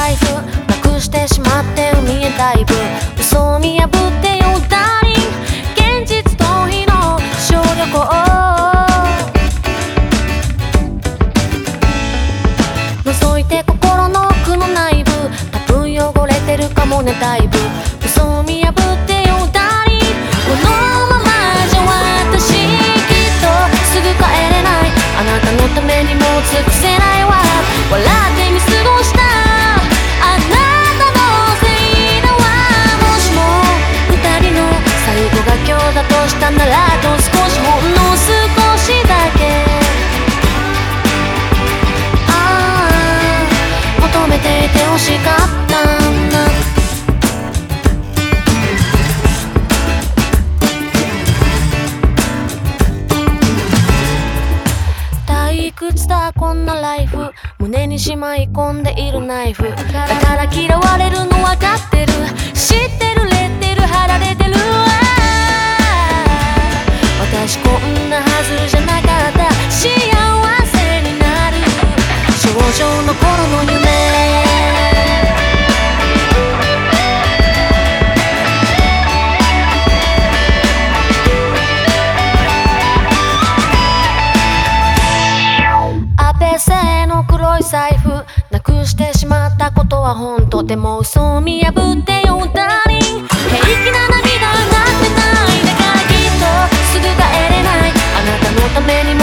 ライフなくしてしまって海へダイブ。嘘を見破ってよダーリン、現実逃避の小旅行。覗いて心の奥の内部、多分汚れてるかもねだいぶ。嘘を見破ってよダーリン、このままじゃ私きっとすぐ帰れない。あなたのためにもう尽くせないわ。笑って見過ごしたあなたのせいだわ。もしも二人の最後が今日だとしたなら、と少しほんの少しだけ求めていて欲しかったんだ。退屈だこんなライフ、胸にしまい込んでいるナイフ。だから嫌われるの分かってる、知ってるレッテル貼られてるわ。私こんなはずじゃなかった、幸せになる少女の頃の夢。アペ製の黒い財布なくしてしまったことは本当。でも嘘を見破ってよダーリン、平気な涙なってない。だからきっとすぐ帰れない。あなたのために